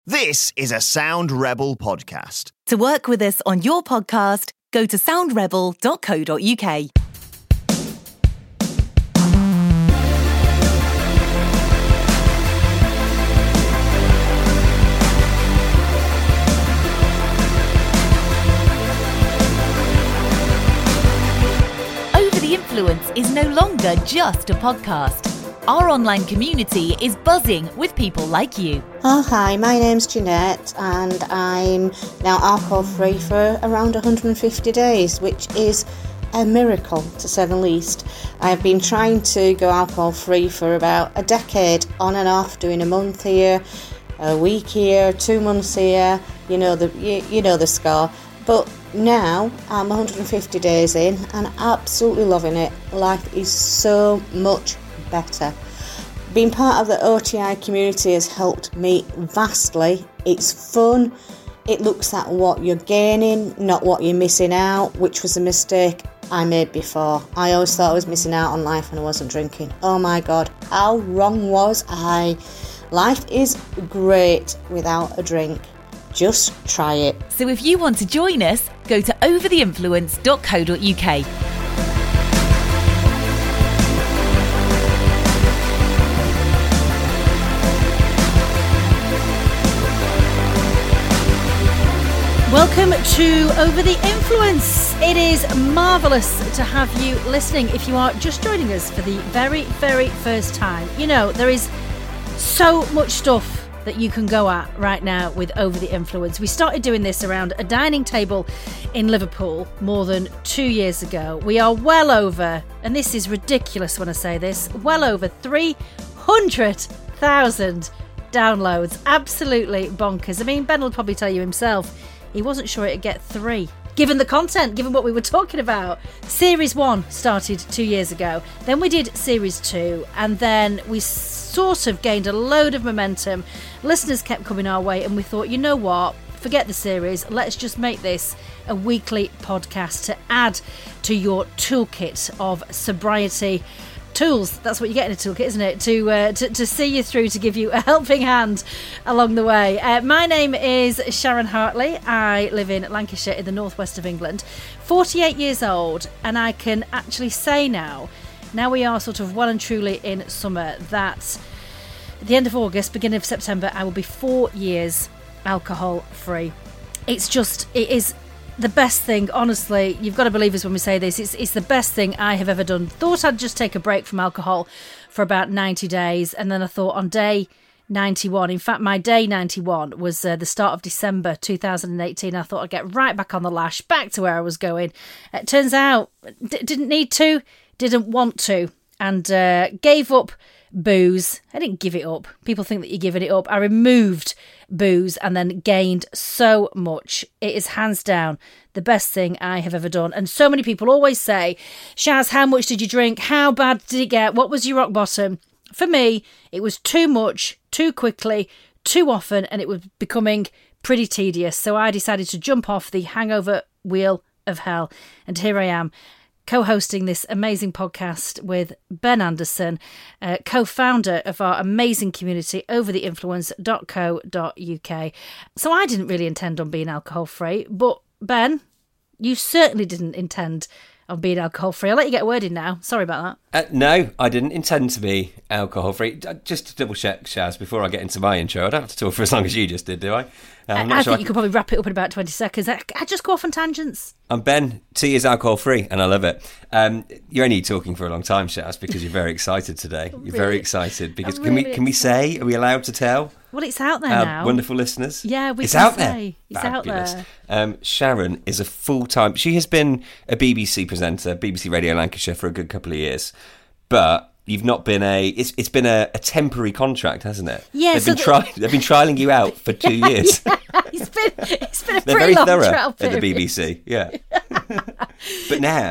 This is a Sound Rebel podcast. To work with us on your podcast, go to soundrebel.co.uk. Over the Influence is no longer just a podcast. Our online community is buzzing with people like you. Oh, hi, my name's Jeanette and I'm now alcohol free for around 150 days, which is a miracle to say the least. I've been trying to go alcohol free for about a decade, on and off, doing a month here, a week here, 2 months here, you know the score. But now I'm 150 days in and absolutely loving it. Life is so much better. Being part of the OTI community has helped me vastly. It's fun. It looks at what you're gaining, not what you're missing out, which was a mistake I made before. I always thought I was missing out on life when I wasn't drinking. Oh my God, how wrong was I? Life is great without a drink. Just try it. So if you want to join us, go to overtheinfluence.co.uk. Welcome to Over the Influence. It is marvellous to have you listening if you are just joining us for the very, very first time. You know, there is so much stuff that you can go at right now with Over the Influence. We started doing this around a dining table in Liverpool more than 2 years ago. We are well over, and this is ridiculous when I say this, well over 300,000 downloads. Absolutely bonkers. I mean, Ben will probably tell you himself, he wasn't sure it'd get 3. Given the content, given what we were talking about. Series 1 started 2 years ago. Then we did Series 2. And then we sort of gained a load of momentum. Listeners kept coming our way. And we thought, you know what? Forget the series. Let's just make this a weekly podcast to add to your toolkit of sobriety tools. That's what you get in a toolkit, isn't it? To see you through, to give you a helping hand along the way. My name is Sharon Hartley. I live in Lancashire in the northwest of England, 48 years old, and I can actually say now we are sort of well and truly in summer, that at the end of August, beginning of September, I will be 4 years alcohol free. It is the best thing, honestly. You've got to believe us when we say this. It's the best thing I have ever done. Thought I'd just take a break from alcohol for about 90 days. And then I thought on day 91, in fact, my day 91 was the start of December 2018. I thought I'd get right back on the lash, back to where I was going. It turns out, didn't need to, didn't want to, and gave up booze. I didn't give it up. People think that you're giving it up. I removed booze and then gained so much. It is hands down the best thing I have ever done. And so many people always say, Shaz, how much did you drink? How bad did it get? What was your rock bottom? For me, it was too much, too quickly, too often, and it was becoming pretty tedious. So I decided to jump off the hangover wheel of hell. And here I am, co-hosting this amazing podcast with Ben Anderson, co-founder of our amazing community, overtheinfluence.co.uk. So I didn't really intend on being alcohol-free, but Ben, you certainly didn't intend on being alcohol-free. I'll let you get a word in now. Sorry about that. No, I didn't intend to be alcohol-free. Just to double-check, Shaz, before I get into my intro, I don't have to talk for as long as you just did, do I? I think you could probably wrap it up in about 20 seconds. I just go off on tangents. I'm Ben. Tea is alcohol-free, and I love it. You're only talking for a long time, Shaz, because you're very excited today. You're very excited. Because can we say, are we allowed to tell? Well, it's out there now. Wonderful listeners. Yeah, it's out there. It's Fabulous. out there. Sharon is a full-time... She has been a BBC presenter, BBC Radio Lancashire, for a good couple of years. But you've not been it's been a temporary contract, hasn't it? Yeah. They've been trialling you out for 2 years. Yeah, it's been a They're pretty very long thorough trial period at the BBC, yeah. But now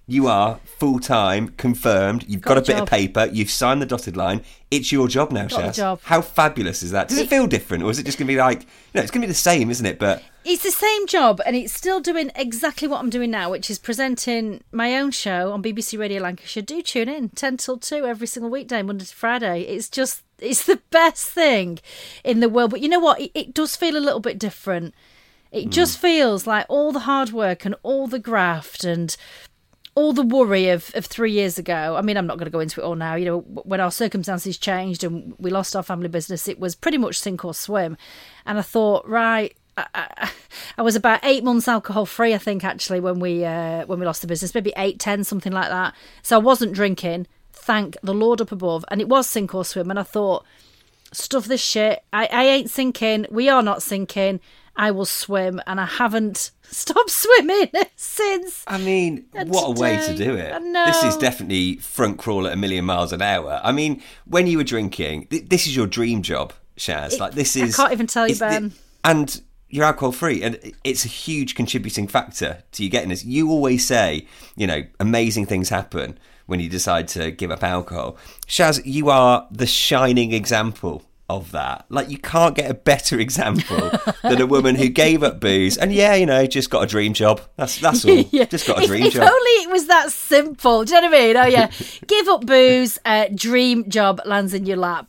You are full-time, confirmed. You've got a bit of paper. You've signed the dotted line. It's your job now, Got the Shaz. job. How fabulous is that? Does it feel different, or is it just going to be like, it's going to be the same, isn't it? But it's the same job, and it's still doing exactly what I'm doing now, which is presenting my own show on BBC Radio Lancashire. Do tune in, 10 till 2 every single weekday, Monday to Friday. It's the best thing in the world. But you know what? It does feel a little bit different. It just feels like all the hard work and all the graft and all the worry of 3 years ago. I mean, I'm not going to go into it all now. You know, when our circumstances changed and we lost our family business, it was pretty much sink or swim. And I thought, right, I was about 8 months alcohol free, I think, actually, when we lost the business, maybe 8, 10, something like that. So I wasn't drinking, thank the Lord up above. And it was sink or swim. And I thought, stuff this shit. I ain't sinking. We are not sinking. I will swim, and I haven't stopped swimming since. I mean, what a way to do it. I know. This is definitely front crawl at a million miles an hour. I mean, when you were drinking, this is your dream job, Shaz. I can't even tell you, Ben. And you're alcohol free, and it's a huge contributing factor to you getting this. You always say, amazing things happen when you decide to give up alcohol. Shaz, you are the shining example of that. Like, you can't get a better example than a woman who gave up booze and just got a dream job. That's all. Yeah. Just got a dream job. If only it was that simple. Do you know what I mean? Oh yeah, give up booze, dream job lands in your lap.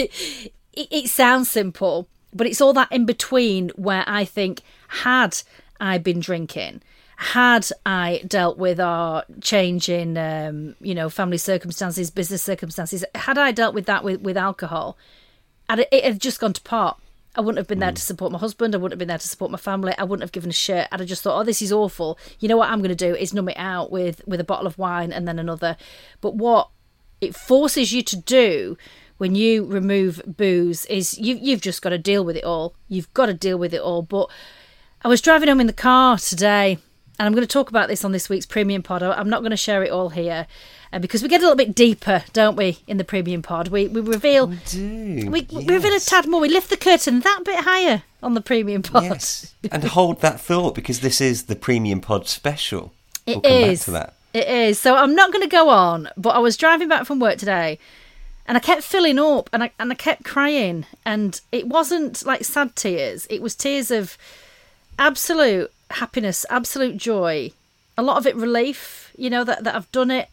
It sounds simple, but it's all that in between where I think, had I been drinking, had I dealt with our change in family circumstances, business circumstances, had I dealt with that with alcohol, it had just gone to pot. I wouldn't have been there to support my husband. I wouldn't have been there to support my family. I wouldn't have given a shit. I'd have just thought, this is awful. You know what I'm going to do is numb it out with a bottle of wine and then another. But what it forces you to do when you remove booze is you've just got to deal with it all. You've got to deal with it all. But I was driving home in the car today, and I'm going to talk about this on this week's Premium Pod. I'm not going to share it all here. Because we get a little bit deeper, don't we, in the Premium Pod? We reveal... We do. We reveal a tad more. We lift the curtain that bit higher on the Premium Pod. Yes, and hold that thought, because this is the Premium Pod special. We'll come back to that. It is. So I'm not going to go on, but I was driving back from work today, and I kept filling up, and I kept crying, and it wasn't like sad tears. It was tears of absolute happiness, absolute joy. A lot of it relief, that I've done it.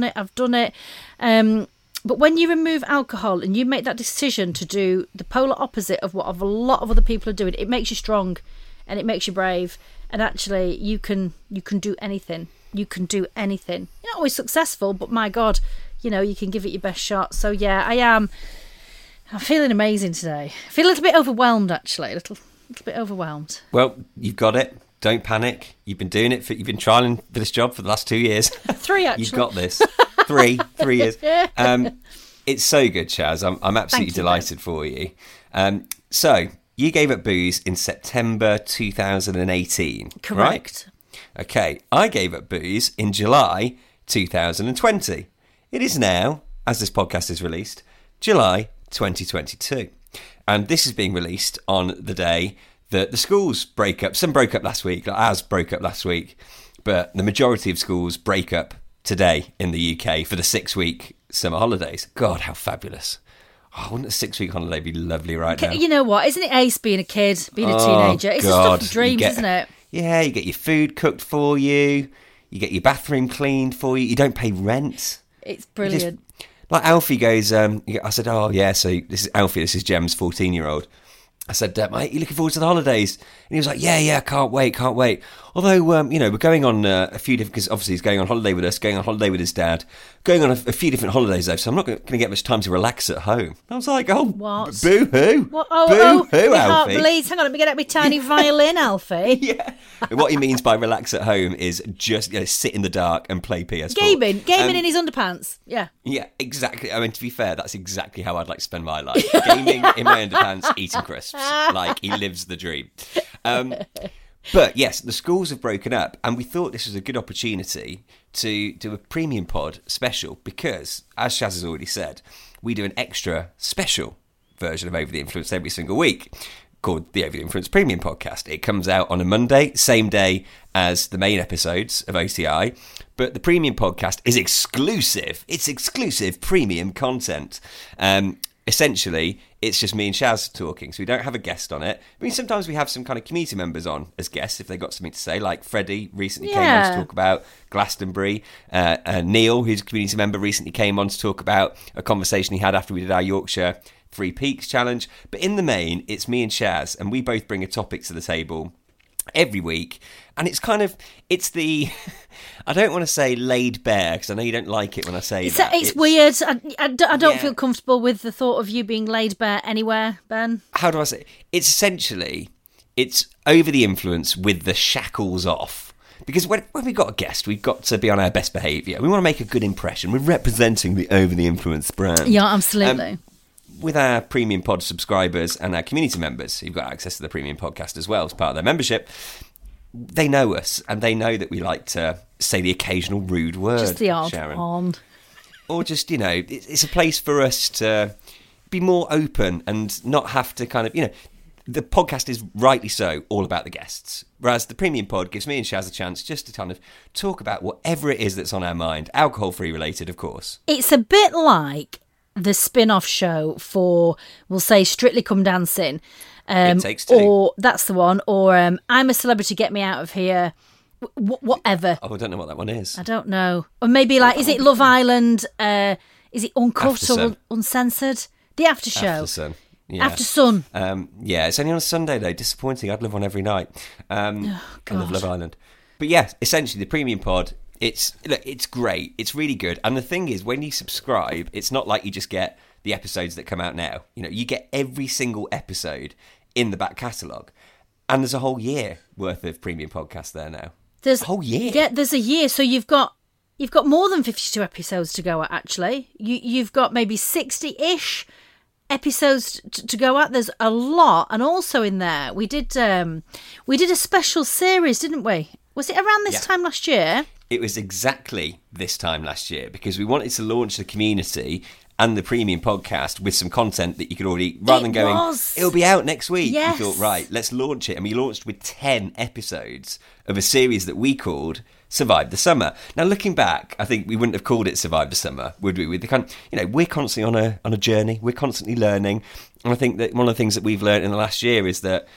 But when you remove alcohol and you make that decision to do the polar opposite of what a lot of other people are doing, it makes you strong and it makes you brave. And actually, you can do anything. You can do anything. You're not always successful, but my God, you can give it your best shot. So yeah, I'm feeling amazing today. I feel a little bit overwhelmed, actually. A little bit overwhelmed. Well, you've got it. Don't panic. You've been doing it. You've been trialling for this job for the last 2 years. 3, actually. You've got this. 3 years. It's so good, Shaz. I'm absolutely delighted for you. So you gave up booze in September 2018. Correct. Right? Okay. I gave up booze in July 2020. It is now, as this podcast is released, July 2022. And this is being released on the day that the schools break up. Some broke up last week, like ours broke up last week, but the majority of schools break up today in the UK for the 6-week summer holidays. God, how fabulous. Oh, wouldn't a 6-week holiday be lovely right now? You know what? Isn't it ace being a kid, being a teenager? It's the stuff of dreams, isn't it? Yeah, you get your food cooked for you. You get your bathroom cleaned for you. You don't pay rent. It's brilliant. Like Alfie goes, I said, oh yeah, so this is Alfie, this is Gem's 14-year-old. I said, mate, you looking forward to the holidays? And he was like, yeah, can't wait. Although, we're going on a few different, because obviously he's going on holiday with us, going on holiday with his dad, going on a few different holidays though, so I'm not going to get much time to relax at home. I was like, what? Boo-hoo. What? Boo-hoo, my Alfie. heart bleeds. Hang on, let me get out my tiny violin, Alfie. Yeah. What he means by relax at home is just sit in the dark and play PS4. Gaming in his underpants. Yeah. Yeah, exactly. I mean, to be fair, that's exactly how I'd like to spend my life. Gaming in my underpants, eating crisps. Like, he lives the dream. But yes, the schools have broken up, and we thought this was a good opportunity to do a Premium Pod special because, as Shaz has already said, we do an extra special version of Over the Influence every single week. called the Over the Influence Premium Podcast. It comes out on a Monday, same day as the main episodes of OCI, but the Premium Podcast is exclusive. It's exclusive premium content. Essentially, it's just me and Shaz talking, so we don't have a guest on it. I mean, sometimes we have some kind of community members on as guests if they've got something to say, like Freddie recently came on to talk about Glastonbury. Neil, who's a community member, recently came on to talk about a conversation he had after we did our Yorkshire Three Peaks challenge. But in the main, it's me and Shaz, and we both bring a topic to the table every week. And it's the, I don't want to say laid bare, because I know you don't like it when I say that. It's weird. I don't feel comfortable with the thought of you being laid bare anywhere, Ben. How do I say it? It's essentially, it's over the influence with the shackles off. Because when we've got a guest, we've got to be on our best behaviour. We want to make a good impression. We're representing the over the influence brand. Yeah, absolutely. With our Premium Pod subscribers and our community members who've got access to the Premium Podcast as well as part of their membership, they know us, and they know that we like to say the occasional rude word, just the odd Sharon. On. Or just, it's a place for us to be more open and not have to kind of, the podcast is rightly so all about the guests, whereas the Premium Pod gives me and Shaz a chance just to kind of talk about whatever it is that's on our mind, alcohol-free related, of course. It's a bit like the spin-off show for, we'll say, Strictly Come Dancing. It Takes Two. Or that's the one. Or I'm a Celebrity, Get Me Out of Here. Whatever. Oh, I don't know what that one is. I don't know. Or maybe is it Love Island? Is it Uncut or Uncensored? The After Show. After Sun. Yeah. After Sun. It's only on a Sunday though. Disappointing. I'd live on every night. I love Love Island. But yeah, essentially the Premium Pod. It's great. It's really good. And the thing is, when you subscribe, it's not like you just get the episodes that come out now. You get every single episode in the back catalogue. And there's a whole year worth of Premium podcasts there now. There's a whole year. Yeah, there's a year. So you've got more than 52 episodes to go at, actually. You've got maybe 60-ish episodes to go at. There's a lot. And also in there, we did a special series, didn't we? Was it around this time last year? It was exactly this time last year, because we wanted to launch the community and the Premium Podcast with some content that you could already, rather than going, it'll be out next week. Yes. We thought, right, let's launch it. And we launched with 10 episodes of a series that we called Survive the Summer. Now, looking back, I think we wouldn't have called it Survive the Summer, would we? With the kind of, we're constantly on a journey. We're constantly learning. And I think that one of the things that we've learned in the last year is that,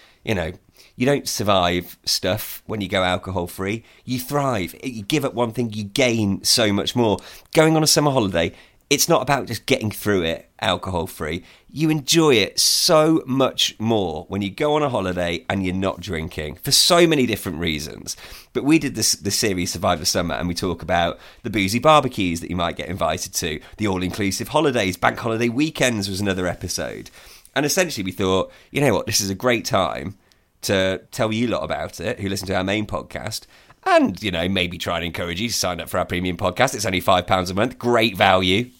you don't survive stuff when you go alcohol-free. You thrive. You give up one thing, you gain so much more. Going on a summer holiday, it's not about just getting through it alcohol-free. You enjoy it so much more when you go on a holiday and you're not drinking, for so many different reasons. But we did this series, Survive the Summer, and we talk about the boozy barbecues that you might get invited to, the all-inclusive holidays, bank holiday weekends was another episode. And essentially we thought, you know what, this is a great time to tell you lot about it, who listen to our main podcast, and, maybe try and encourage you to sign up for our Premium Podcast. It's only £5 a month. Great value.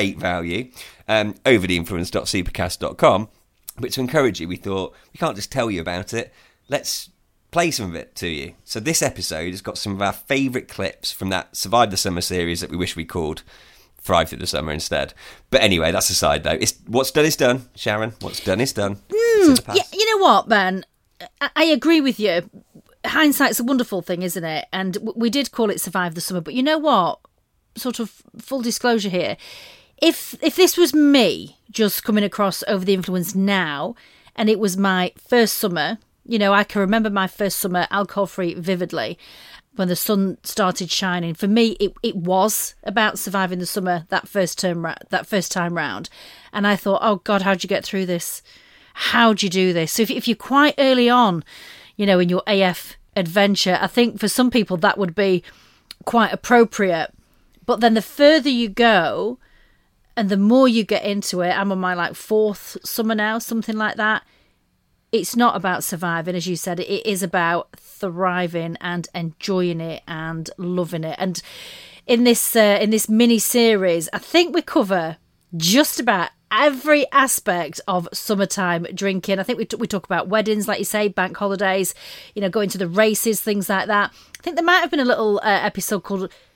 Overtheinfluence.supercast.com. But to encourage you, we thought, we can't just tell you about it. Let's play some of it to you. So this episode has got some of our favourite clips from that Survive the Summer series that we wish we called Thrive Through the Summer instead. But anyway, that's aside though. What's done is done, Sharon. What's done is done. Yeah, you know what, Ben? I agree with you. Hindsight's a wonderful thing, isn't it? And we did call it Survive the Summer. But you know what? Sort of full disclosure here. If this was me just coming across Over the Influence now, and it was my first summer, I can remember my first summer alcohol-free vividly, when the sun started shining. For me, it was about surviving the summer that first time round. And I thought, oh God, how'd you get through this? How'd you do this? So if you're quite early on, in your AF adventure, I think for some people that would be quite appropriate. But then the further you go and the more you get into it, I'm on my fourth summer now, something like that. It's not about surviving, as you said. It is about thriving and enjoying it and loving it. And in this mini series, I think we cover just about every aspect of summertime drinking. I think we talk about weddings, like you say, bank holidays, going to the races, things like that. I think there might have been a little episode called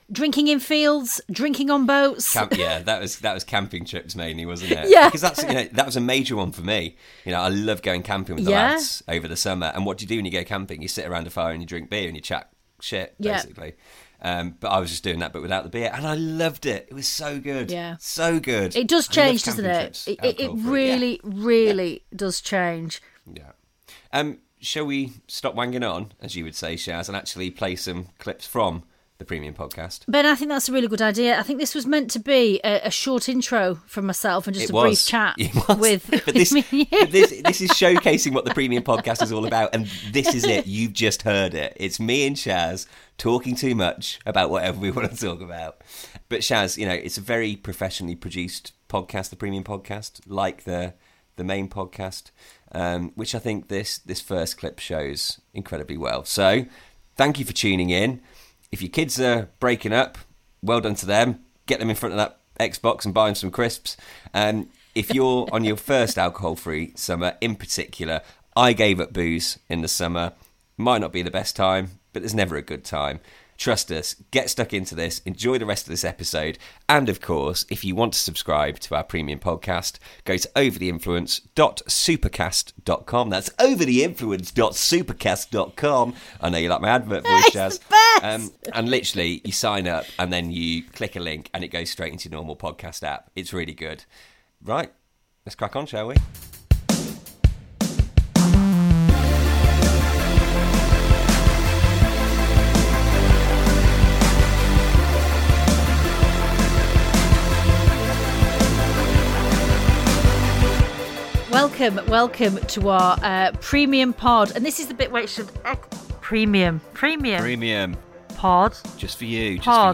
Drinking in fields, drinking on boats. Yeah, that was camping trips mainly, wasn't it? Yeah. Because that was a major one for me. I love going camping with the lads over the summer. And what do you do when you go camping? You sit around a fire and you drink beer and you chat shit, basically. But I was just doing that, but without the beer, and I loved it. It was so good. Yeah, so good. It does change, doesn't it? It really, really does change. Yeah. Shall we stop wanging on, as you would say, Shaz, and actually play some clips from the Premium Podcast? Ben, I think that's a really good idea. I think this was meant to be a short intro from myself and just brief chat with but this is showcasing what the Premium Podcast is all about, and this is it. You've just heard it. It's me and Shaz talking too much about whatever we want to talk about. But Shaz, it's a very professionally produced podcast, the Premium Podcast, like the main podcast, which I think this first clip shows incredibly well. So thank you for tuning in. If your kids are breaking up, well done to them. Get them in front of that Xbox and buy them some crisps. If you're on your first alcohol-free summer, in particular, I gave up booze in the summer. Might not be the best time, but there's never a good time. Trust us, get stuck into this, enjoy the rest of this episode, and of course, if you want to subscribe to our Premium Podcast, go to overtheinfluence.supercast.com. That's overtheinfluence.supercast.com. I know you like my advert voice, Shaz. And literally, you sign up, and then you click a link, and it goes straight into your normal podcast app. It's really good. Right, let's crack on, shall we? Welcome to our premium pod, and this is the bit where it should premium pod. Just for you. I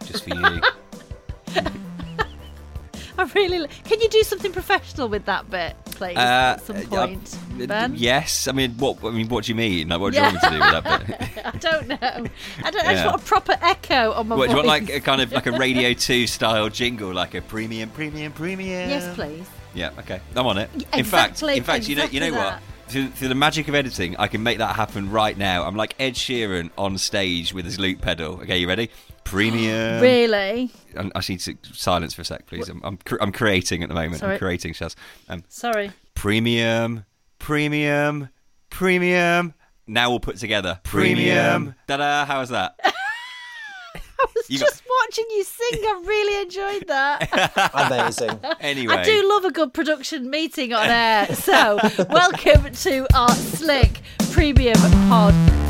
really. Can you do something professional with that bit, please? At some point, Ben. Yes. What do you mean? Like, what do you want me to do with that bit? I don't know. I just want a proper echo on my voice. Do you want like a kind of like a Radio 2 style jingle, like a premium? Yes, please. Yeah, okay, I'm on it. Exactly, in fact, you know what? Through the magic of editing, I can make that happen right now. I'm like Ed Sheeran on stage with his loop pedal. Okay, you ready? Premium. Really? I need to silence for a sec, please. I'm creating at the moment. Sorry. I'm creating, Shaz. Sorry. Premium. Now we'll put together. Premium. Ta-da! How was that? I was just watching you sing. I really enjoyed that. Amazing. Anyway. I do love a good production meeting on air. So, welcome to our slick premium pod.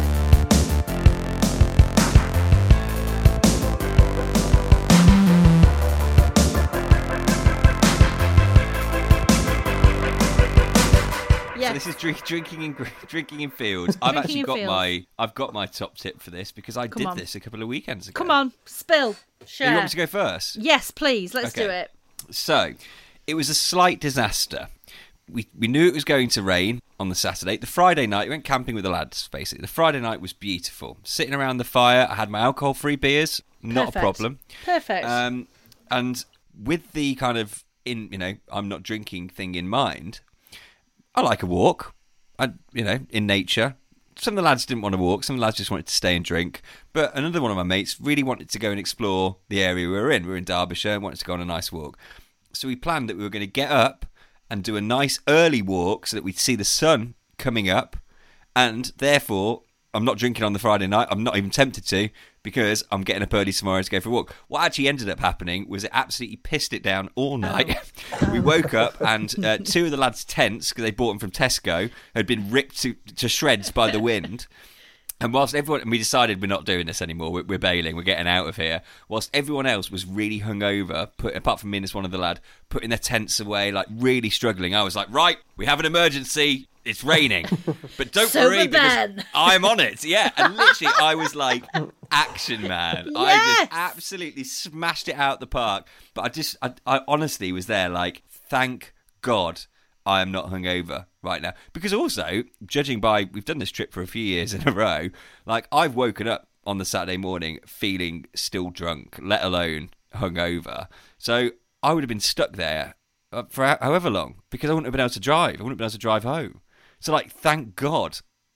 So this is drinking in fields. I've got my top tip for this because I did this a couple of weekends ago. Come on, spill, share. You want me to go first? Yes, please. Let's do it. So, it was a slight disaster. We knew it was going to rain on the Saturday. The Friday night, we went camping with the lads, basically. The Friday night was beautiful. Sitting around the fire, I had my alcohol-free beers. Not a problem. Perfect. And with the kind of, I'm not drinking thing in mind, I like a walk, in nature. Some of the lads didn't want to walk. Some of the lads just wanted to stay and drink. But another one of my mates really wanted to go and explore the area we were in. We were in Derbyshire and wanted to go on a nice walk. So we planned that we were going to get up and do a nice early walk so that we'd see the sun coming up. And therefore, I'm not drinking on the Friday night. I'm not even tempted to because I'm getting up early tomorrow to go for a walk. What actually ended up happening was it absolutely pissed it down all night. We woke up and two of the lads' tents, because they bought them from Tesco, had been ripped to shreds by the wind. And we decided we're not doing this anymore. We're bailing. We're getting out of here. Whilst everyone else was really hungover, apart from me and this one other lad, putting their tents away, like really struggling. I was like, right, we have an emergency. It's raining, but don't worry because I'm on it. Yeah, and literally I was like, action man. Yes! I just absolutely smashed it out the park. But I honestly was there like, thank God I am not hungover right now. Because also, judging by, we've done this trip for a few years in a row, like I've woken up on the Saturday morning feeling still drunk, let alone hungover. So I would have been stuck there for however long because I wouldn't have been able to drive. I wouldn't have been able to drive home. So, like, thank God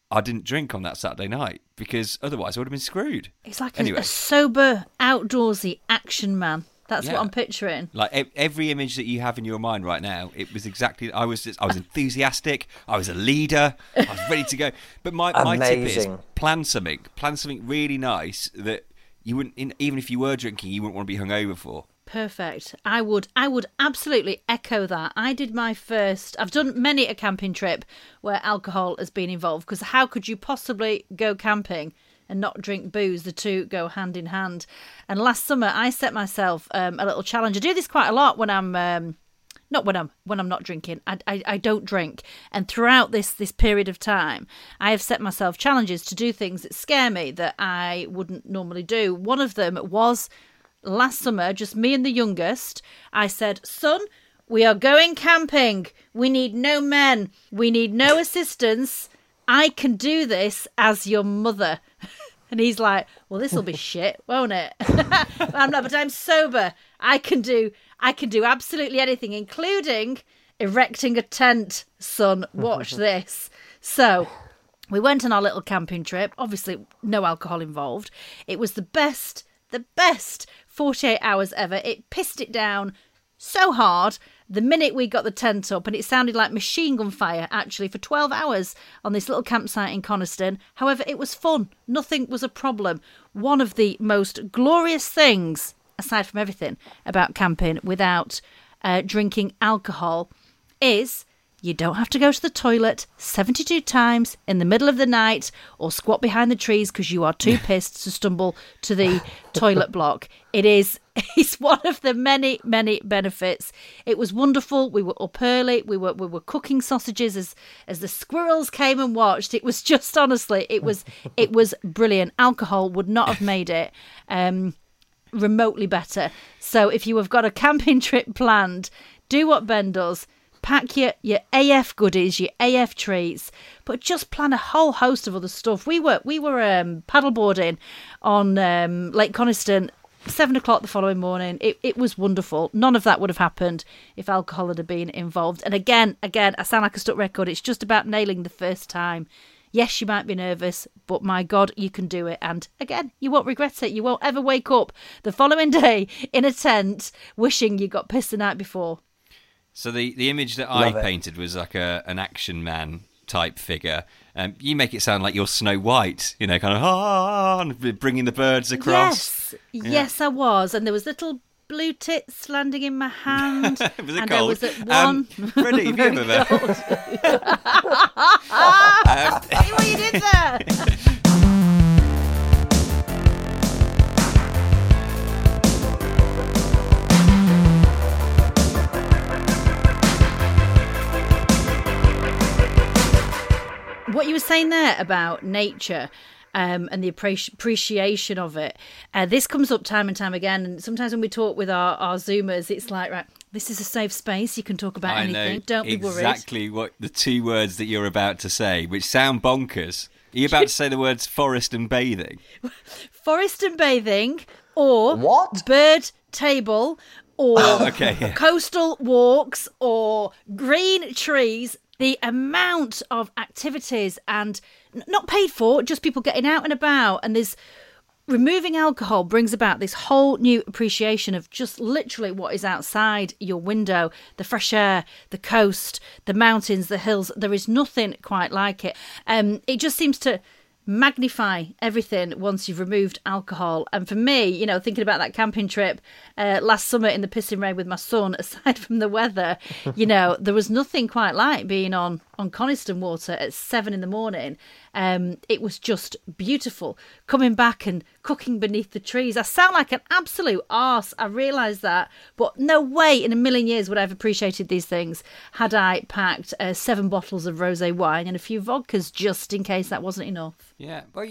I didn't drink on that Saturday night because otherwise I would have been screwed. It's like Anyway. a sober, outdoorsy action man. That's Yeah. what I'm picturing. Like every image that you have in your mind right now, it was exactly. I was enthusiastic. I was a leader. I was ready to go. But my tip is Amazing. plan something really nice that you wouldn't, even if you were drinking, you wouldn't want to be hungover for. Perfect. I would absolutely echo that. I did my first. I've done many a camping trip where alcohol has been involved, because how could you possibly go camping and not drink booze? The two go hand in hand. And last summer, I set myself a little challenge. I do this quite a lot when I'm not drinking. I don't drink. And throughout this period of time, I have set myself challenges to do things that scare me that I wouldn't normally do. One of them was last summer, just me and the youngest. I said, son, we are going camping. We need no men. We need no assistance. I can do this as your mother. And he's like, well, this will be shit, won't it? But I'm sober. I can do absolutely anything, including erecting a tent, son. Watch this. So we went on our little camping trip. Obviously, no alcohol involved. It was the best 48 hours ever. It pissed it down so hard the minute we got the tent up, and it sounded like machine gun fire, actually, for 12 hours on this little campsite in Coniston. However, it was fun. Nothing was a problem. One of the most glorious things, aside from everything, about camping without drinking alcohol is you don't have to go to the toilet 72 times in the middle of the night or squat behind the trees because you are too pissed to stumble to the toilet block. It's one of the many, many benefits. It was wonderful. We were up early. We were cooking sausages as the squirrels came and watched. It was just, honestly, it was brilliant. Alcohol would not have made it remotely better. So if you have got a camping trip planned, do what Ben does. Pack your AF goodies, your AF treats, but just plan a whole host of other stuff. We were paddleboarding on Lake Coniston, 7 o'clock the following morning. It was wonderful. None of that would have happened if alcohol had been involved. And again, I sound like a stuck record. It's just about nailing the first time. Yes, you might be nervous, but my God, you can do it. And again, you won't regret it. You won't ever wake up the following day in a tent wishing you got pissed the night before. So the image that I painted was like an action man type figure. You make it sound like you're Snow White, kind of and bringing the birds across. Yes, I was, and there was little blue tits landing in my hand. Was it and cold? I was at one. Freddie, have you ever met? See what you did there. What you were saying there about nature and the appreciation of it, this comes up time and time again. And sometimes when we talk with our Zoomers, it's like, right, this is a safe space. You can talk about anything. Don't be worried. Exactly what the two words that you're about to say, which sound bonkers. Are you about to say the words forest and bathing? Forest and bathing, or What? bird table, or Okay. coastal walks, or green trees. The amount of activities and not paid for, just people getting out and about. And there's removing alcohol brings about this whole new appreciation of just literally what is outside your window, the fresh air, the coast, the mountains, the hills. There is nothing quite like it. It just seems to magnify everything once you've removed alcohol. And for me, thinking about that camping trip last summer in the pissing rain with my son, aside from the weather, there was nothing quite like being on Coniston Water at 7 a.m. It was just beautiful. Coming back and cooking beneath the trees. I sound like an absolute arse. I realise that. But no way in a million years would I have appreciated these things had I packed 7 bottles of rosé wine and a few vodkas just in case that wasn't enough. Yeah, well,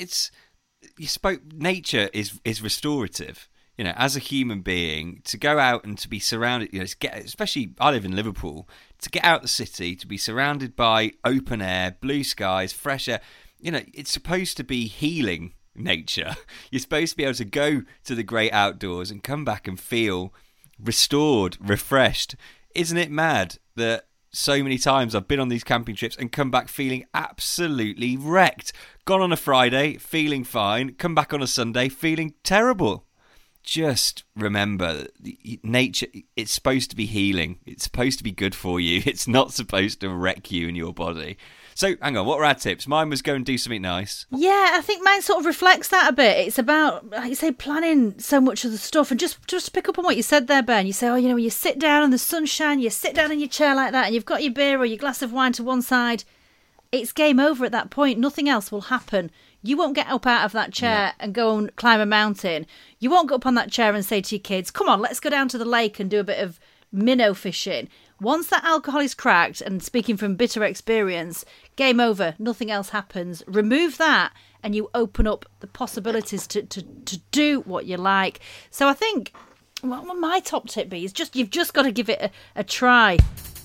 nature is restorative. As a human being, to go out and to be surrounded, especially I live in Liverpool, to get out the city, to be surrounded by open air, blue skies, fresh air, it's supposed to be healing nature. You're supposed to be able to go to the great outdoors and come back and feel restored, refreshed. Isn't it mad that so many times I've been on these camping trips and come back feeling absolutely wrecked. Gone on a Friday, feeling fine. Come back on a Sunday, feeling terrible. Just remember, nature, it's supposed to be healing. It's supposed to be good for you. It's not supposed to wreck you and your body. So, hang on, what were our tips? Mine was go and do something nice. Yeah, I think mine sort of reflects that a bit. It's about, like you say, planning so much of the stuff. And just to pick up on what you said there, Ben, you say, when you sit down in the sunshine, you sit down in your chair like that, and you've got your beer or your glass of wine to one side, it's game over at that point. Nothing else will happen. You won't get up out of that chair and go and climb a mountain. You won't go up on that chair and say to your kids, come on, let's go down to the lake and do a bit of minnow fishing. Once that alcohol is cracked, and speaking from bitter experience, game over, nothing else happens. Remove that and you open up the possibilities to do what you like. So I think, what would my top tip be? Is you've just got to give it a try.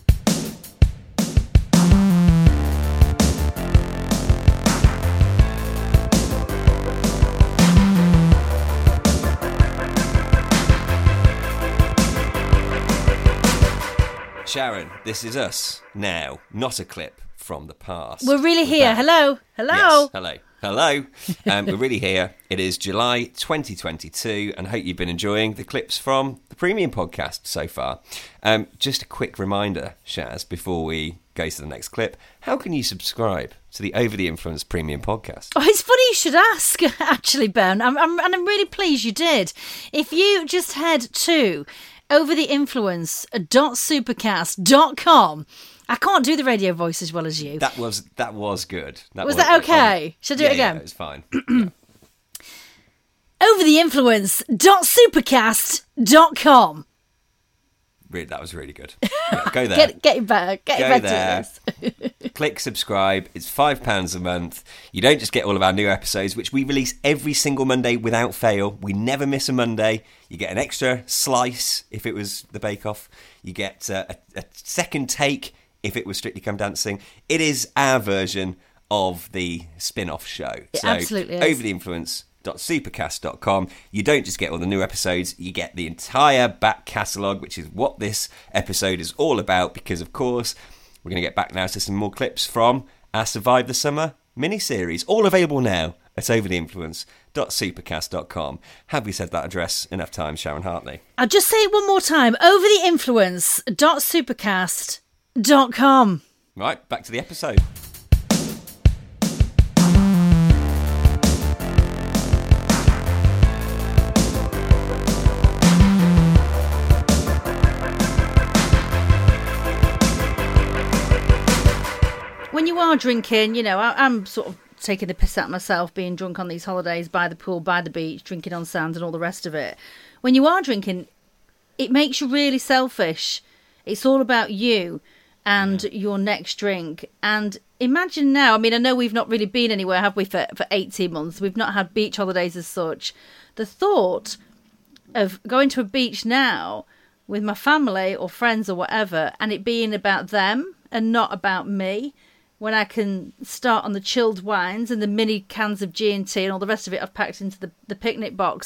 Sharon, this is us now, not a clip from the past. We're really here. Hello. Yes, hello. We're really here. It is July 2022, and I hope you've been enjoying the clips from the Premium Podcast so far. Just a quick reminder, Shaz, before we go to the next clip, how can you subscribe to the Over the Influence Premium Podcast? Oh, it's funny you should ask, actually, Ben. I'm really pleased you did. If you just head to overtheinfluence.supercast.com. I can't do the radio voice as well as you. That was good. Was that okay? Should I do it again? Yeah, it's fine. Overtheinfluence.supercast.com. That was really good. Yeah, go there. Get better. Get go better there. at this. Click subscribe. It's £5 a month. You don't just get all of our new episodes, which we release every single Monday without fail. We never miss a Monday. You get an extra slice if it was the Bake Off. You get a second take if it was Strictly Come Dancing. It is our version of the spin-off show. It absolutely is. Over the Influence. .supercast.com. You don't just get all the new episodes, you get the entire back catalogue, which is what this episode is all about, because of course we're going to get back now to some more clips from our Survive the Summer mini-series, all available now at overtheinfluence.supercast.com. Have we said that address enough times, Sharon Hartley? I'll just say it one more time, overtheinfluence.supercast.com. Right, back to the episode. When you are drinking, I'm sort of taking the piss out of myself being drunk on these holidays by the pool, by the beach, drinking on sand and all the rest of it. When you are drinking, it makes you really selfish. It's all about you and your next drink. And imagine now, I know we've not really been anywhere, have we, for 18 months? We've not had beach holidays as such. The thought of going to a beach now with my family or friends or whatever, and it being about them and not about me, when I can start on the chilled wines and the mini cans of G&T and all the rest of it I've packed into the picnic box.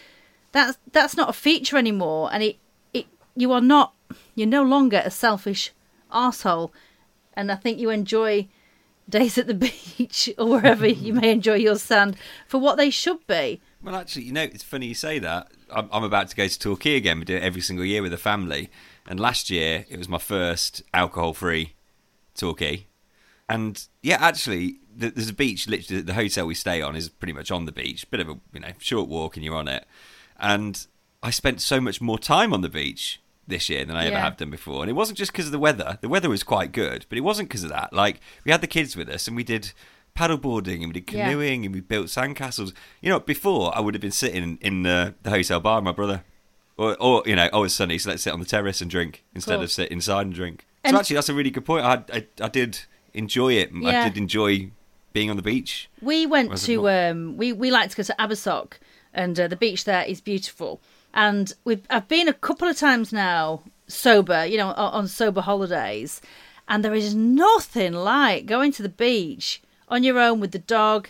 That's not a feature anymore, and you're no longer a selfish arsehole. And I think you enjoy days at the beach or wherever you may enjoy your sand for what they should be. Well, actually, it's funny you say that. I'm about to go to Torquay again. We do it every single year with the family. And last year, it was my first alcohol-free Torquay. And yeah, actually, there's a beach. Literally, the hotel we stay on is pretty much on the beach. Bit of a short walk, and you're on it. And I spent so much more time on the beach this year than I ever have done before. And it wasn't just because of the weather. The weather was quite good, but it wasn't because of that. Like, we had the kids with us, and we did paddleboarding, and we did canoeing, and we built sandcastles. Before I would have been sitting in the hotel bar with my brother, or it's sunny, so let's sit on the terrace and drink instead of sit inside and drink. So actually, that's a really good point. I did enjoy it. Yeah. I did enjoy being on the beach. We went to we like to go to Abersoch, and the beach there is beautiful. And I've been a couple of times now sober, on sober holidays, and there is nothing like going to the beach on your own with the dog,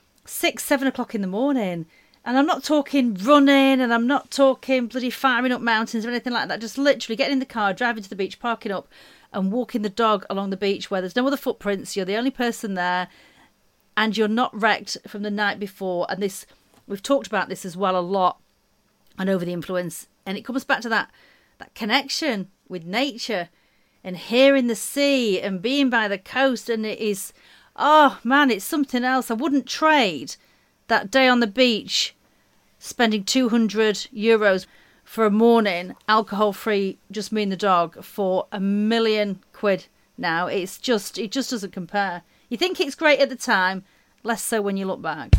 6-7 o'clock in the morning. And I'm not talking running, and I'm not talking bloody firing up mountains or anything like that. Just literally getting in the car, driving to the beach, parking up, and walking the dog along the beach where there's no other footprints, you're the only person there, and you're not wrecked from the night before. And this, we've talked about this as well a lot on Over the Influence, and it comes back to that connection with nature and hearing the sea and being by the coast. And it is, oh man, it's something else. I wouldn't trade that day on the beach, spending €200 for a morning, alcohol-free, just me and the dog, for £1 million now. It just doesn't compare. You think it's great at the time, less so when you look back.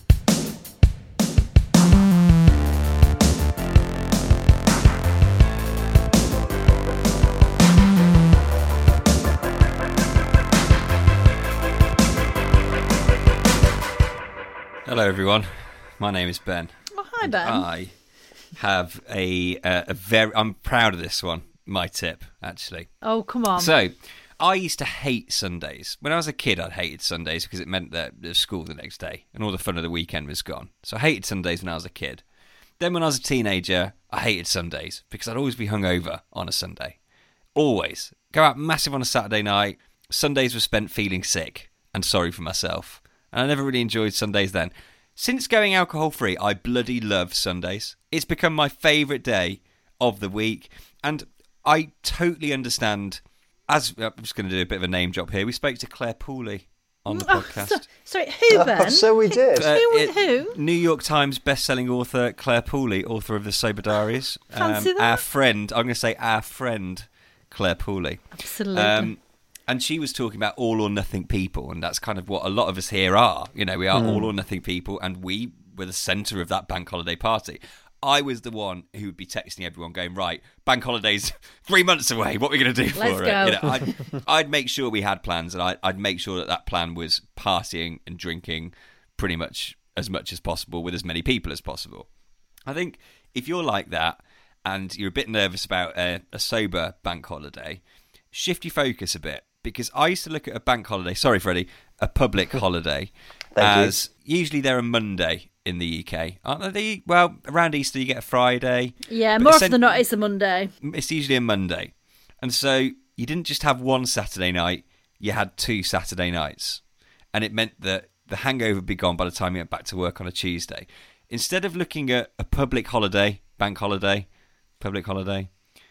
Hello, everyone. My name is Ben. Oh, hi, Ben. I have a very... I'm proud of this one. My tip, actually. Oh, come on. So, I used to hate Sundays. When I was a kid, I hated Sundays because it meant that there was school the next day and all the fun of the weekend was gone. So I hated Sundays when I was a kid. Then when I was a teenager, I hated Sundays because I'd always be hungover on a Sunday. Always. Go out massive on a Saturday night. Sundays were spent feeling sick and sorry for myself. And I never really enjoyed Sundays then. Since going alcohol-free, I bloody love Sundays. It's become my favourite day of the week. And I totally understand... I'm just going to do a bit of a name drop here. We spoke to Claire Pooley on the podcast. Sorry, who, Ben? So we did. Who? New York Times best-selling author Claire Pooley, author of The Sober Diaries. Fancy that. Our friend, I'm going to say our friend, Claire Pooley. Absolutely. And she was talking about all or nothing people, and that's kind of what a lot of us here are. You know, we are all or nothing people, and we were the centre of that bank holiday party. I was the one who would be texting everyone going, right, bank holiday's 3 months away. What are we going to do Let's for go. it? You know, I'd make sure we had plans, and I'd make sure that plan was partying and drinking pretty much as possible with as many people as possible. I think if you're like that and you're a bit nervous about a sober bank holiday, shift your focus a bit. Because I used to look at a bank holiday, sorry Freddie, a public holiday, as usually they're a Monday in the UK. Aren't they? Well, around Easter you get a Friday. Yeah, more often than not it's a Monday. It's usually a Monday. And so you didn't just have one Saturday night, you had 2 Saturday nights. And it meant that the hangover would be gone by the time you went back to work on a Tuesday. Instead of looking at a public holiday, bank holiday, public holiday,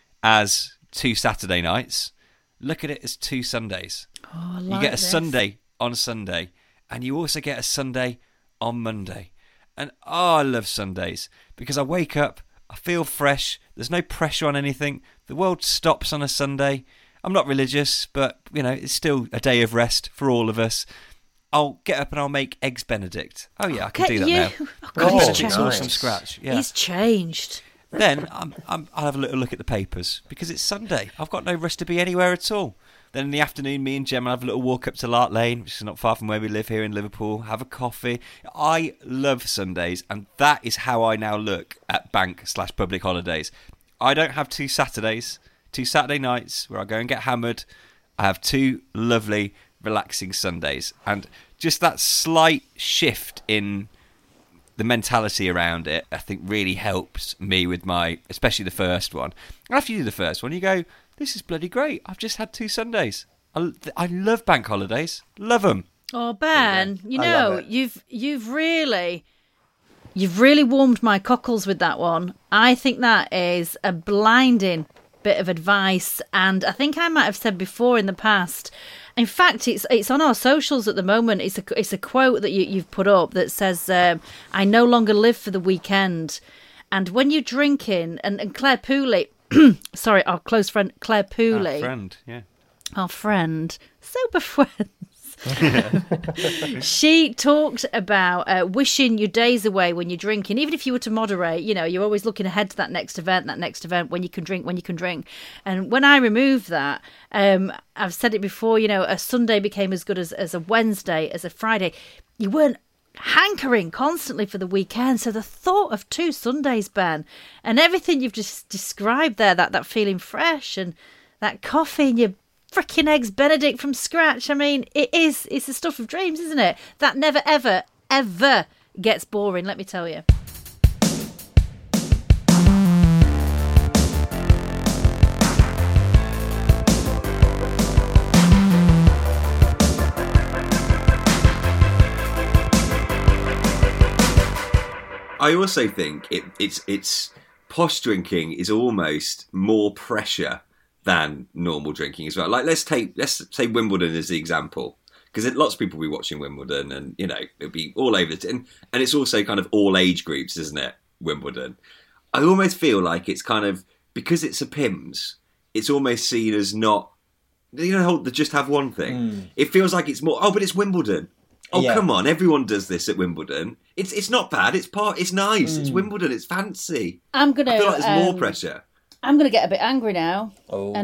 as 2 Saturday nights... Look at it as 2 Sundays. Oh, I like you get a this. Sunday on Sunday, and you also get a Sunday on Monday. And I love Sundays because I wake up, I feel fresh, there's no pressure on anything, the world stops on a Sunday. I'm not religious, but, you know, it's still a day of rest for all of us. I'll get up and I'll make Eggs Benedict. Oh, yeah, I can do that now. Oh, God, Eggs he's Benedict sauce changed. from scratch. Yeah. He's changed. Then I'll have a little look at the papers because it's Sunday. I've got no rush to be anywhere at all. Then in the afternoon, me and Gemma have a little walk up to Lark Lane, which is not far from where we live here in Liverpool, have a coffee. I love Sundays, and that is how I now look at bank/public holidays. I don't have 2 Saturdays, 2 Saturday nights where I go and get hammered. I have 2 lovely, relaxing Sundays. And just that slight shift in... the mentality around it, I think, really helps me with especially the first one. And after you do the first one, you go, this is bloody great. I've just had 2 Sundays. I love bank holidays. Love them. Oh, Ben, you I know, love it. you've really warmed my cockles with that one. I think that is a blinding bit of advice, and I think I might have said before in the past. In fact, it's on our socials at the moment. It's a quote that you've put up that says, "I no longer live for the weekend." And when you're drinking, and Claire Pooley, sorry, our close friend Claire Pooley, our friend, sober friends. She talked about wishing your days away when you're drinking, even if you were to moderate. You know, you're always looking ahead to that next event when you can drink. And when I removed that, I've said it before, you know, a Sunday became as good as a Wednesday, as a Friday. You weren't hankering constantly for the weekend. So the thought of 2 Sundays, Ben, and everything you've just described there, that feeling fresh and that coffee and your freaking Eggs Benedict from scratch. I mean, it's the stuff of dreams, isn't it? That never, ever, ever gets boring, let me tell you. I also think it's posh drinking is almost more pressure than normal drinking as well. Like let's say Wimbledon as the example, because lots of people will be watching Wimbledon, and it'll be all over and it's also kind of all age groups, isn't it? Wimbledon. I almost feel like it's kind of, because it's a Pimm's, it's almost seen as not, just have one thing. It feels like it's more, but it's Wimbledon. Come on, everyone does this at Wimbledon. It's not bad, it's nice, it's Wimbledon, it's fancy. I feel like there's more pressure. I'm going to get a bit angry now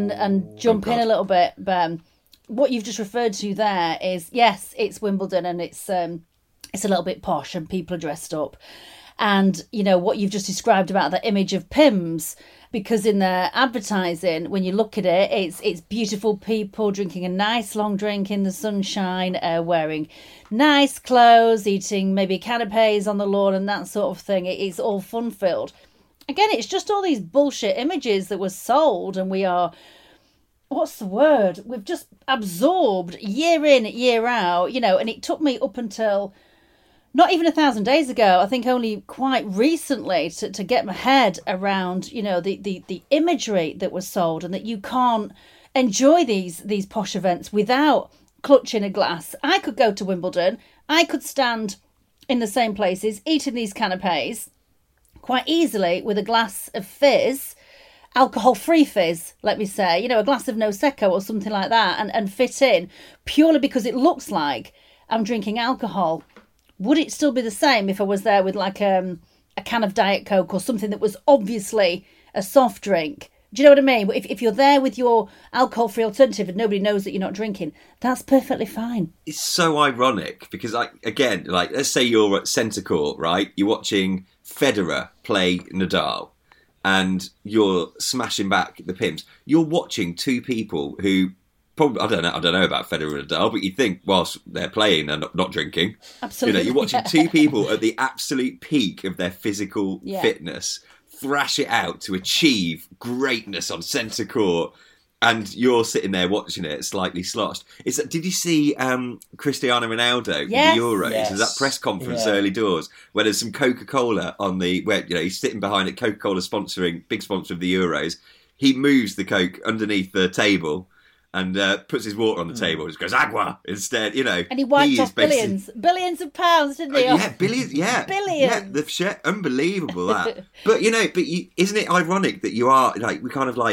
and jump in a little bit, Ben. What you've just referred to there is, yes, it's Wimbledon and it's a little bit posh and people are dressed up. And, what you've just described about the image of Pimm's, because in their advertising, when you look at it, it's beautiful people drinking a nice long drink in the sunshine, wearing nice clothes, eating maybe canapes on the lawn and that sort of thing. It's all fun-filled. Again, it's just all these bullshit images that were sold, and we are... What's the word? We've just absorbed year in, year out, and it took me up until... Not even 1,000 days ago, I think only quite recently to get my head around, the imagery that was sold, and that you can't enjoy these posh events without clutching a glass. I could go to Wimbledon, I could stand in the same places eating these canapes quite easily with a glass of fizz, alcohol-free fizz, let me say, a glass of Prosecco or something like that, and fit in purely because it looks like I'm drinking alcohol. Would it still be the same if I was there with like a can of Diet Coke or something that was obviously a soft drink? Do you know what I mean? But if you're there with your alcohol-free alternative and nobody knows that you're not drinking, that's perfectly fine. It's so ironic because, let's say you're at centre court, right? You're watching Federer play Nadal and you're smashing back the Pimm's. You're watching two people who... Probably, I don't know about Federer and Nadal, but you think whilst they're playing and not drinking, absolutely, you're watching two people at the absolute peak of their physical fitness thrash it out to achieve greatness on centre court, and you're sitting there watching it slightly sloshed. Did you see Cristiano Ronaldo in the Euros? Yes. There's that press conference early doors where there's some Coca-Cola on where he's sitting behind it. Coca-Cola big sponsor of the Euros. He moves the Coke underneath the table and puts his water on the table. Just goes agua instead, And he wiped off billions of pounds, didn't he? Billions. Billions. Yeah, the share, unbelievable that. But isn't it ironic that you are we kind of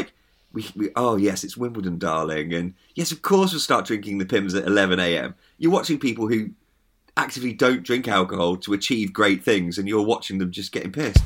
oh yes, it's Wimbledon, darling, and yes, of course we'll start drinking the Pimm's at 11 a.m. You're watching people who actively don't drink alcohol to achieve great things, and you're watching them just getting pissed.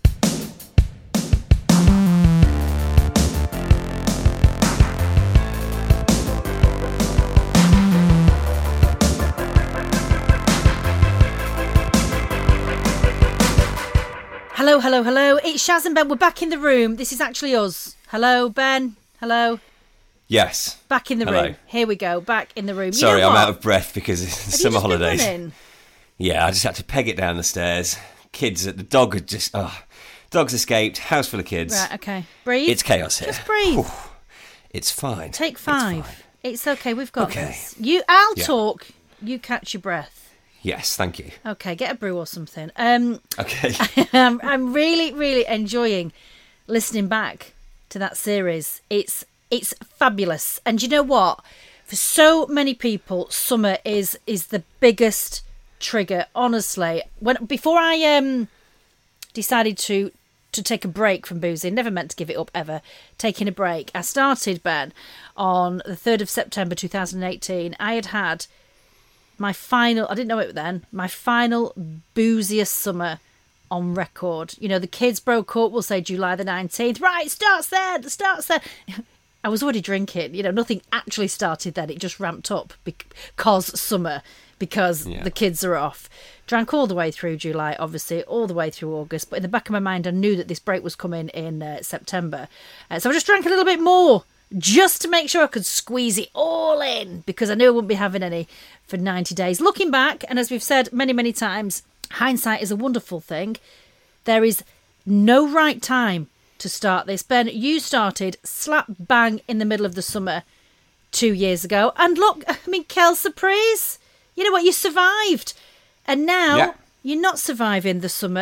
Hello. It's Shaz and Ben. We're back in the room. This is actually us. Hello, Ben. Hello. Yes. Back in the room. Here we go. Back in the room. Sorry, I'm out of breath because it's summer holidays. Been yeah, I just had to peg it down the stairs. The dog had just... dog's escaped. House full of kids. Right, okay. Breathe. It's chaos here. Just breathe. It's fine. Take 5. It's okay. We've got this. I'll talk. You catch your breath. Yes, thank you. Okay, get a brew or something. Okay. I'm really, really enjoying listening back to that series. It's fabulous. And you know what? For so many people, summer is the biggest trigger, honestly. Before I decided to take a break from boozing, never meant to give it up ever, taking a break, I started, Ben, on the 3rd of September 2018. I had my final, I didn't know it then, my final booziest summer on record. The kids broke up, we'll say July the 19th. Right, starts there. I was already drinking. Nothing actually started then. It just ramped up because summer, because the kids are off. Drank all the way through July, obviously, all the way through August. But in the back of my mind, I knew that this break was coming in September. So I just drank a little bit more, just to make sure I could squeeze it all in, because I knew I wouldn't be having any for 90 days. Looking back, and as we've said many, many times, hindsight is a wonderful thing. There is no right time to start this. Ben, you started slap bang in the middle of the summer 2 years ago. And look, quelle surprise. You know what? You survived. And now you're not surviving the summer.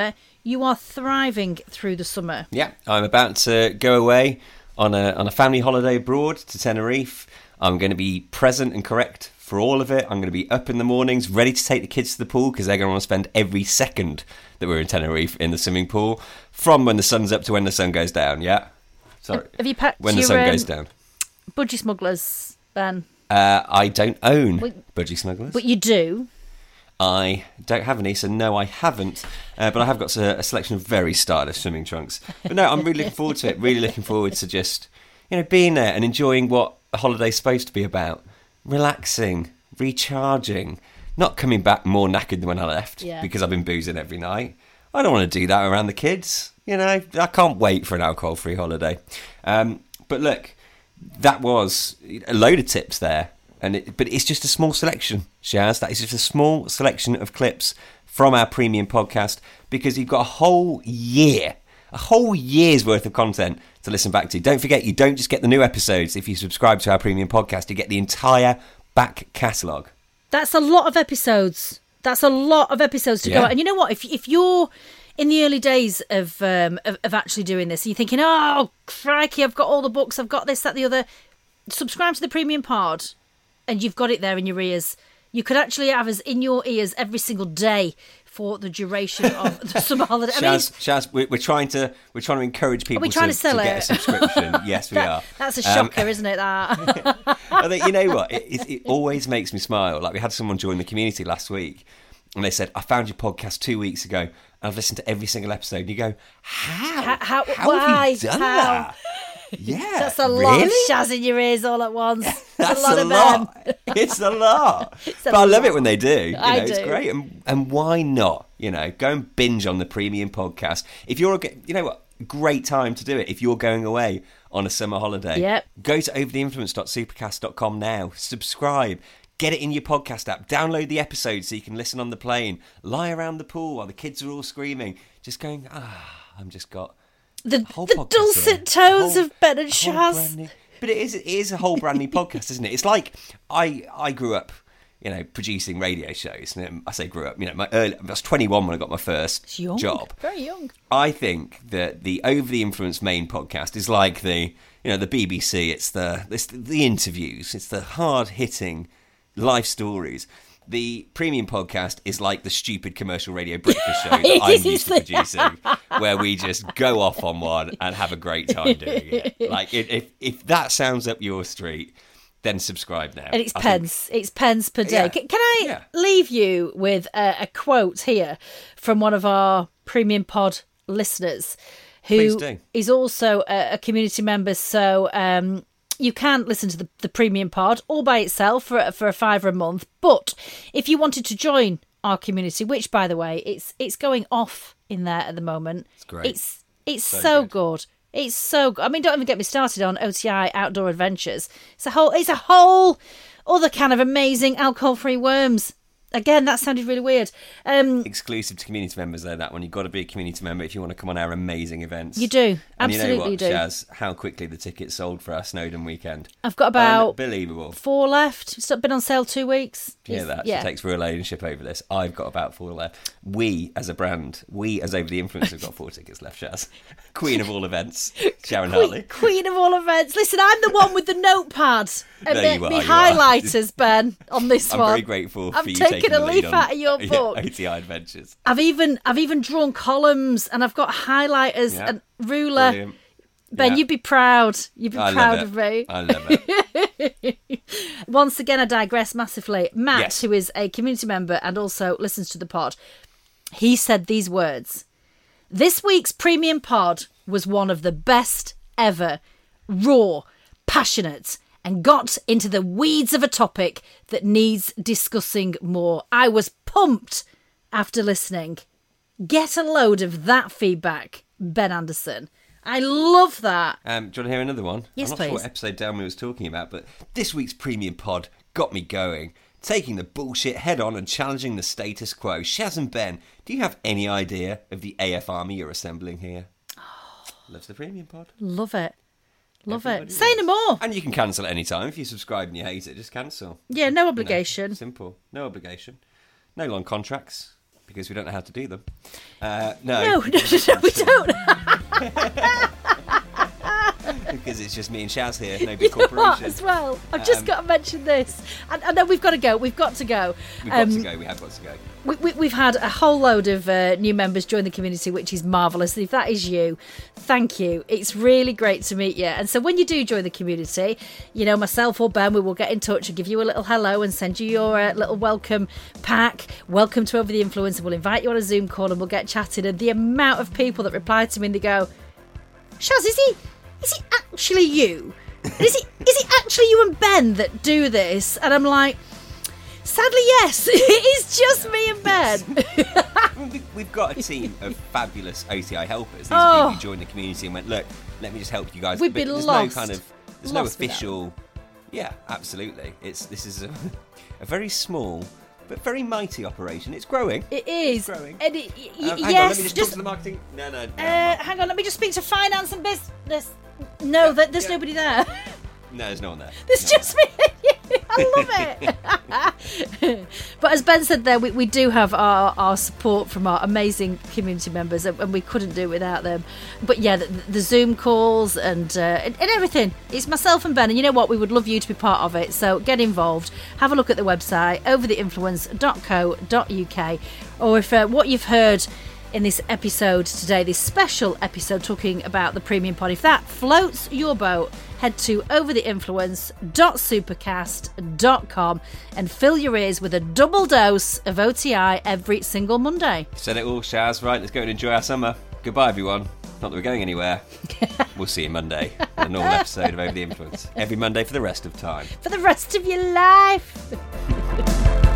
You are thriving through the summer. Yeah, I'm about to go away on a family holiday abroad to Tenerife. I'm going to be present and correct for all of it. I'm going to be up in the mornings, ready to take the kids to the pool because they're going to want to spend every second that we're in Tenerife in the swimming pool, from when the sun's up to when the sun goes down. Yeah, sorry. Have you packed when the sun goes down? Budgie Smugglers, Ben? I don't own Budgie Smugglers, but you do. I don't have any, so no, I haven't. But I have got a selection of very stylish swimming trunks. But no, I'm really looking forward to it. Really looking forward to just, being there and enjoying what a holiday's supposed to be about. Relaxing, recharging, not coming back more knackered than when I left because I've been boozing every night. I don't want to do that around the kids. I can't wait for an alcohol-free holiday. But look, that was a load of tips there. But it's just a small selection, Shaz. That is just a small selection of clips from our premium podcast, because you've got a whole year's worth of content to listen back to. Don't forget, you don't just get the new episodes. If you subscribe to our premium podcast, you get the entire back catalogue. That's a lot of episodes. To go out. And you know what? If you're in the early days of actually doing this, and you're thinking, oh, crikey, I've got all the books, I've got this, that, the other, subscribe to the premium pod. And you've got it there in your ears. You could actually have us in your ears every single day for the duration of the summer holiday. Shaz, we're trying to encourage people to get a subscription. Yes, we are. That's a shocker, isn't it? That. I think, you know what? It always makes me smile. Like, we had someone join the community last week, and they said, "I found your podcast 2 weeks ago, and I've listened to every single episode." And you go, "How have you done that?" Yeah, that's a lot of Shaz in your ears all at once. That's a lot. It's a lot. But I love it when they do. I do. It's great. And why not? Go and binge on the premium podcast. If you're, great time to do it. If you're going away on a summer holiday, go to overtheinfluence.supercast.com now. Subscribe. Get it in your podcast app. Download the episode so you can listen on the plane. Lie around the pool while the kids are all screaming. Just going, I've just got... The dulcet tones of Ben and Shaz. But it is a whole brand new podcast, isn't it? It's like I grew up, producing radio shows. And I say grew up, I was 21 when I got my first job. Very young. I think that the Over the Influence main podcast is like the BBC. It's the interviews. It's the hard hitting life stories. The premium podcast is like the stupid commercial radio breakfast show that I'm used to producing, where we just go off on one and have a great time doing it. Like, if that sounds up your street, then subscribe now. And it's pence. It's pence per day. Yeah. Can I leave you with a quote here from one of our premium pod listeners, who is also a community member, so... you can listen to the premium pod all by itself for a $5 a month. But if you wanted to join our community, which, by the way, it's going off in there at the moment. It's great. It's so good. It's so good. I mean, don't even get me started on OTI Outdoor Adventures. It's a whole other kind of amazing alcohol-free worms. Again, that sounded really weird. Exclusive to community members, though, that one. You've got to be a community member if you want to come on our amazing events. You do. And absolutely you know what, do. Shaz, how quickly the tickets sold for our Snowdon weekend. I've got about Unbelievable. 4 left. It's been on sale 2 weeks. Yeah, that takes real ownership over this. I've got about 4 left. We, as a brand, as Over the Influence, have got 4 tickets left, Shaz. Queen of all events, Sharon Hartley. Queen of all events. Listen, I'm the one with the notepad and the highlighters, Ben, on this one. I'm very grateful for you taking the a lead leaf out of your book. OTI Adventures. I've even drawn columns, and I've got highlighters and ruler. Brilliant. Ben, you'd be proud. You'd be proud of me. I love it. Once again, I digress massively. Matt, who is a community member and also listens to the pod, he said these words: "This week's premium pod was one of the best ever. Raw, passionate, and got into the weeds of a topic that needs discussing more. I was pumped after listening. Get a load of that feedback, Ben Anderson." I love that. Do you want to hear another one? Yes, I'm not please. sure what episode Delmy was talking about, but this week's premium pod got me going. Taking the bullshit head on and challenging the status quo. Shaz and Ben, do you have any idea of the AF army you're assembling here? Loves the premium pod. Love it. Everybody Say no more. And you can cancel at any time. If you subscribe and you hate it, just cancel. Yeah, no obligation. Simple. No obligation. No long contracts. because we don't know how to do them. No, we don't. Because it's just me and Shaz here, no big You know corporation. what, as well, I've just got to mention this. And no, we've got to go. We have got to go. We've had a whole load of new members join the community, which is marvellous. If that is you, thank you. It's really great to meet you. And so when you do join the community, you know, myself or Ben, we will get in touch and give you a little hello and send you your little welcome pack. Welcome to Over the Influence. And we'll invite you on a Zoom call and we'll get chatting. And the amount of people that reply to me and they go, Shaz, is he actually you? Is it actually you and Ben that do this? And I'm like, sadly, yes. It is just me and Ben. We've got a team of fabulous OTI helpers. These are people who joined the community and went, look, let me just help you guys. We've been lost. There's no official. Yeah, absolutely. This is a very small but very mighty operation. It's growing. It is. It's growing. And hang on, yes. let me just talk to the marketing. No. Hang on, let me just speak to finance and business. No, there's nobody there. No, there's no one there. There's just me and you. I love it. But as Ben said there, we do have our support from our amazing community members, and we couldn't do it without them. But yeah, the Zoom calls and everything. It's myself and Ben, and you know what? We would love you to be part of it. So get involved. Have a look at the website, overtheinfluence.co.uk, or if what you've heard in this episode today, this special episode talking about the Premium Pod, if that floats your boat, head to overtheinfluence.supercast.com and fill your ears with a double dose of OTI every single Monday. Said it all, Shaz. Right, let's go and enjoy our summer. Goodbye, everyone. Not that we're going anywhere. We'll see you Monday on a normal episode of Over the Influence. Every Monday for the rest of time. For the rest of your life.